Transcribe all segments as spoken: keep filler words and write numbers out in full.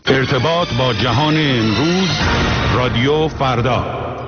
ارتباط با جهان امروز، رادیو فردا.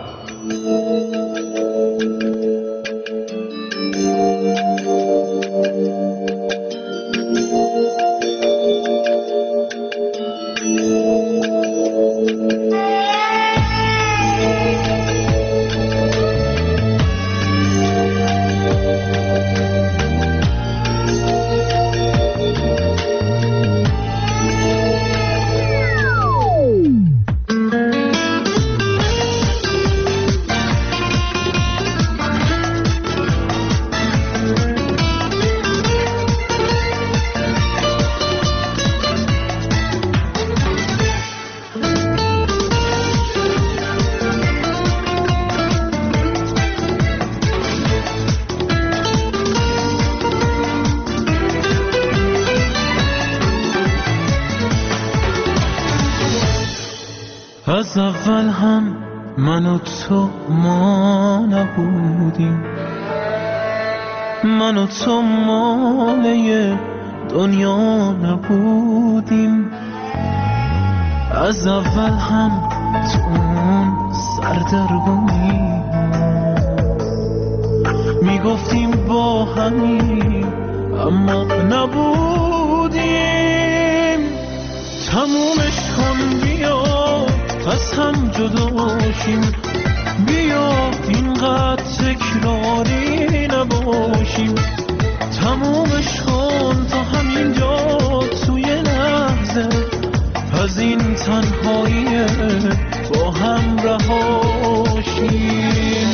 از اول هم من و تو ما نبودیم، من و تو ماله دنیا نبودیم. از اول هم تو اون سردرگمی میگفتیم با همین اما نبودیم. تمومش کن بیا از هم جداشیم، بیا اینقدر تکراری نباشیم. تمومش کن تا همینجا توی لحظه از این تنهایی با هم رهاشیم.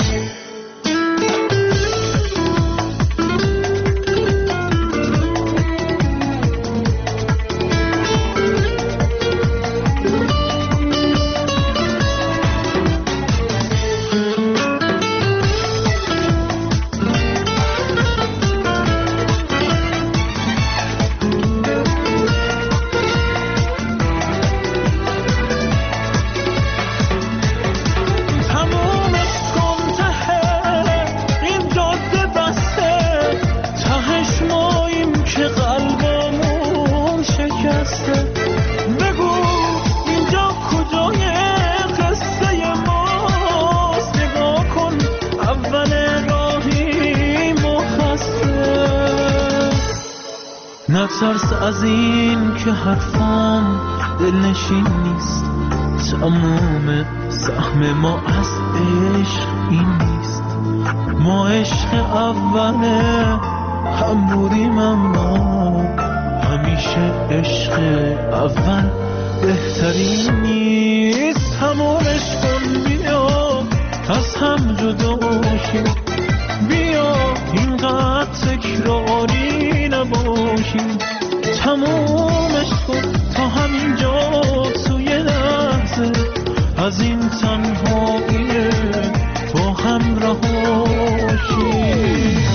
نترس از این که حرفام دلنشین نیست، تمام سهم ما از عشق این نیست. ما عشق اوله هم بودیم اما همیشه عشق اول بهترین نیست. تمامش کن بیا از هم جداشیم، بیا اینقدر تکراری نباشیم. تمومش کن تا همینجا توی لحظه از این تنهایی با هم رهاشیم.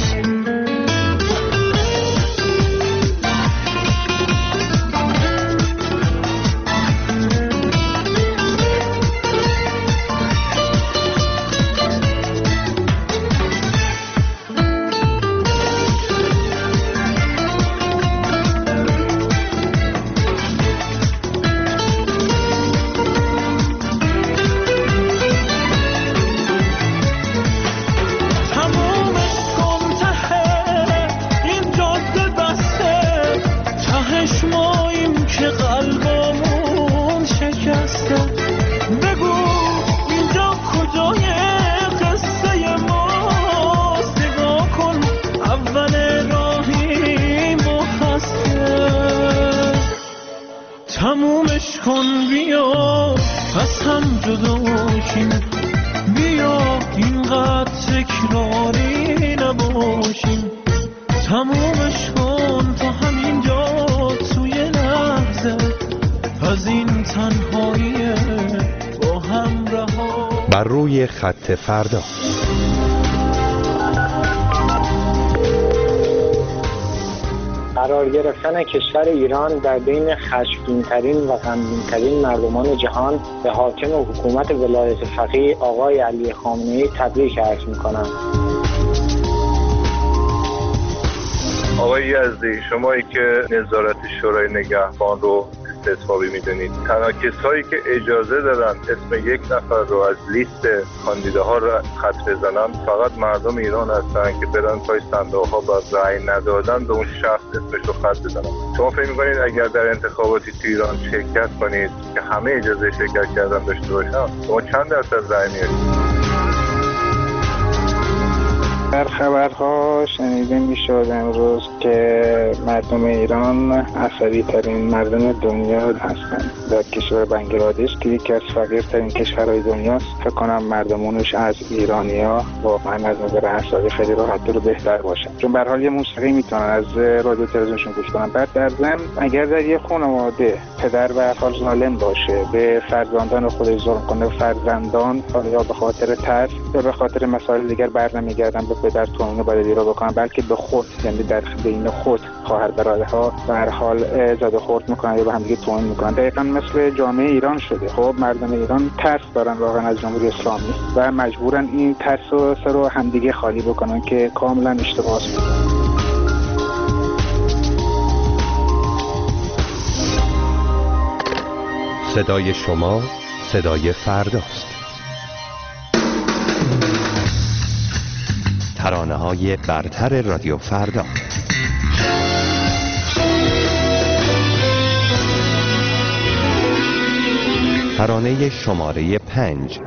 تمومش کن بیا از هم جداشیم، بیا اینقدر تکراری نباشیم. تمومش کن تا همینجا توی لحظه از این تنهایی با هم رها. بر روی خط فردا. قرار گرفتن کشور ایران در بین خشمگین‌ترین و غمگین‌ترین مردمان جهان به حاکم و حکومت ولایت فقیه آقای علی خامنه‌ای تبریک عرض می‌کنم. آقای یزدی، شمایی که نظارت شورای نگهبان رو استثبابی میدونید. تنها کسایی که اجازه دادن اسم یک نفر رو از لیست کاندیداها رو خط بزنن فقط مردم ایران هستن که برن پای صندوق‌ها با رأی ندادن به اون شخص اسمش رو خط بزنن. شما فکر می‌کنید اگر در انتخاباتی تو ایران شرکت کنید که همه اجازه شرکت کردن داشته باشن شما چند درصد رأی میارید؟ در خبرها شنیده میشد امروز که مردم ایران عصبی ترین مردم دنیا هستند. در کشور بنگلادش که یکی از فقیرترین کشورهای دنیاست، فکر کنم مردمونش از ایرانیا واقعا از نظر عصبی خیلی راحت و بهتر باشن، چون به هر حال یه موسیقی میتونن از رادیو تلویزیونشون گوش کنن. بعد در ضمن اگر در یه خانواده پدر به هر حال ظالم باشه، به فرزندان خودش ظلم کنه، فرزندان یا به خاطر ترس یا به خاطر مسائل دیگر برنمیگردن به پدر توهین بدی را بکنن، بلکه به خود، یعنی در بین خود خواهر برادرها به هر حال زد و خورد میکنن یا به هم دیگه توهین میکنن. دقیقاً مثل جامعه ایران شده. خب مردم ایران ترس دارن واقعا از جمهوری اسلامی و مجبورن این ترس و سر رو همدیگه خالی بکنن که کاملا اشتباهه. صدای شما صدای فرداست. ترانه‌های برتر رادیو فردا. ترانه شماره پنج.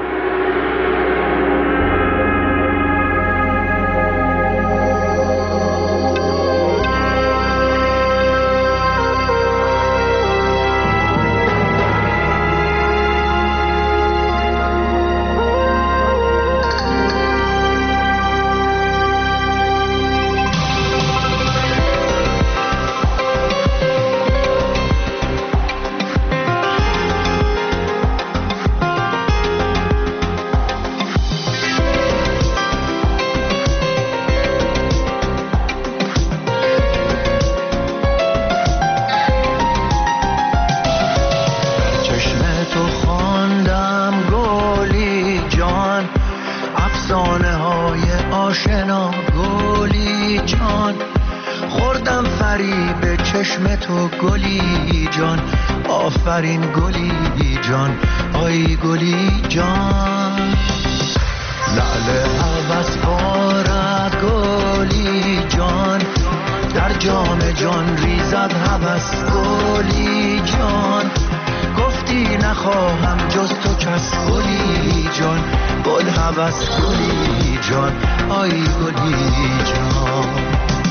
آفرین گلی جان، آی گلی جان، لعل عوض بارد گلی جان، در جام جان ریزد هوس گلی جان، گفتی نخواهم جز تو کس گلی جان، گل هوس گلی جان، آی گلی جان.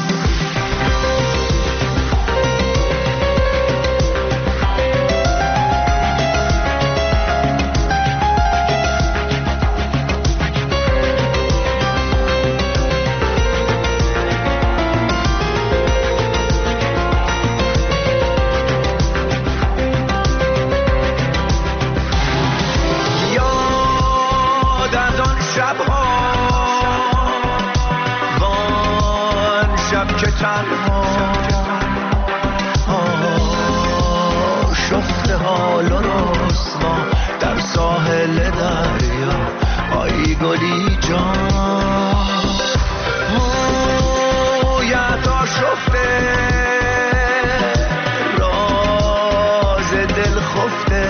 شفته حال و رسوا در ساحل دریا، آی گلی جان، مویت آشفته راز دل خفته،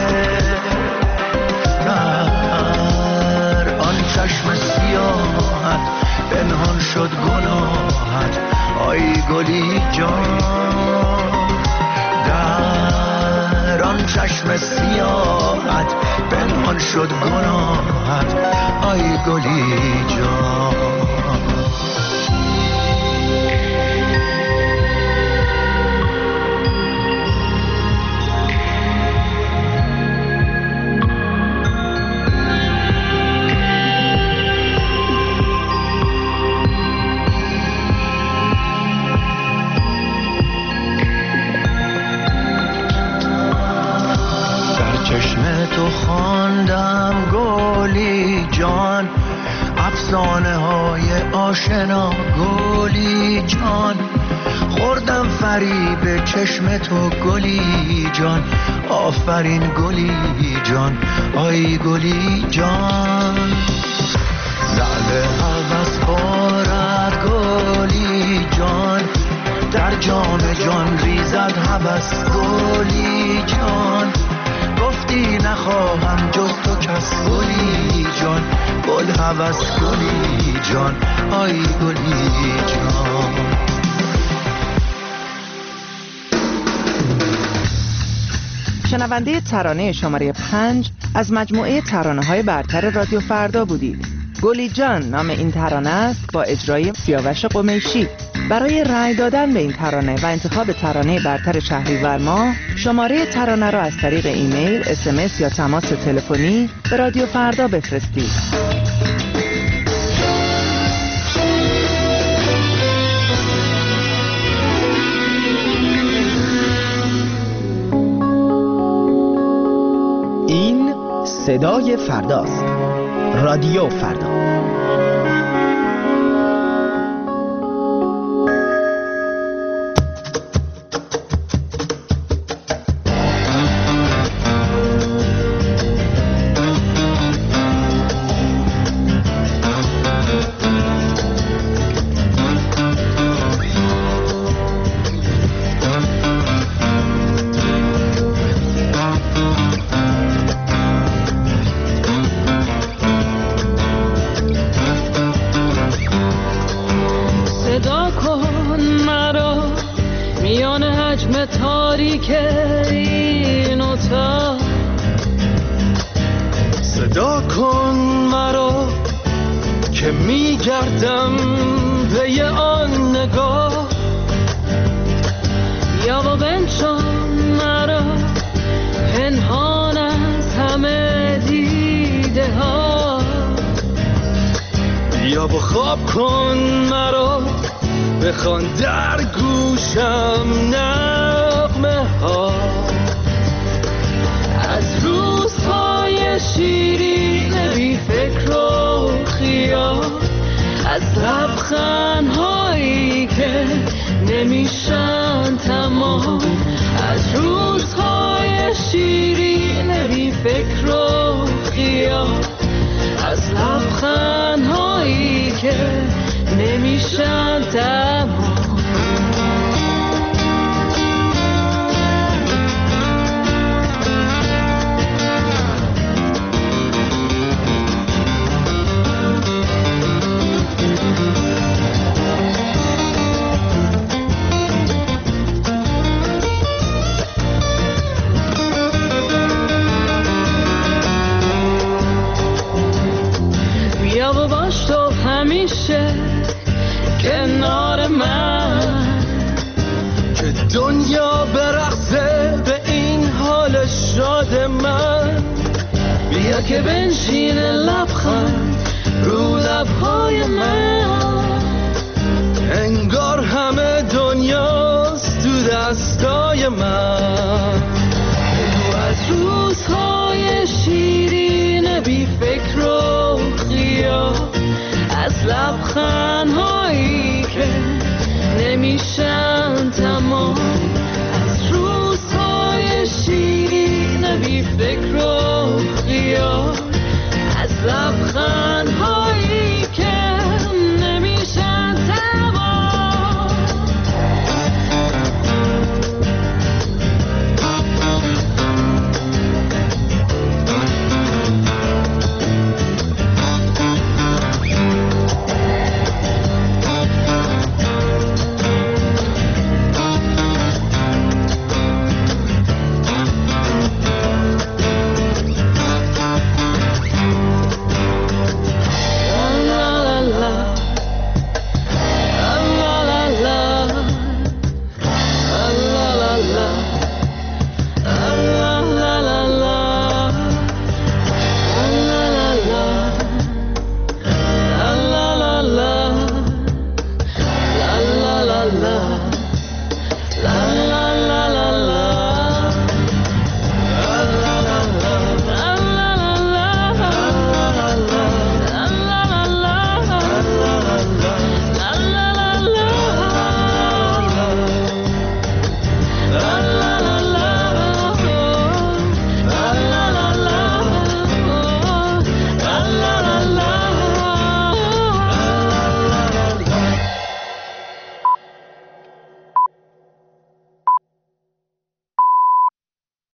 در آن چشم سیاحت پنهان شد گناهت، آی گلی جان، در آن چشم سیاحت پنهان شد گناهت، آی گلی جان. تو خواندم گلی جان، افسانه های آشنا گلی جان، خوردم فریب چشم تو گلی جان، آفرین گلی جان، آی گلی جان، لعل هوس بارد گلی جان، در جام جان ریزد هوس گلی عوض گلی جان، آی گلی جان. شنونده ترانه شماره پنج از مجموعه ترانه‌های برتر رادیو فردا بودید. گلی جان نام این ترانه است با اجرای سیاوش قمیشی. برای رأی دادن به این ترانه و انتخاب ترانه برتر شهریور ماه، شماره ترانه را از طریق ایمیل، اس ام اس یا تماس تلفنی به رادیو فردا بفرستید. این صدای فرداست. رادیو فردا. انگار همه دنیاست تو دستای من.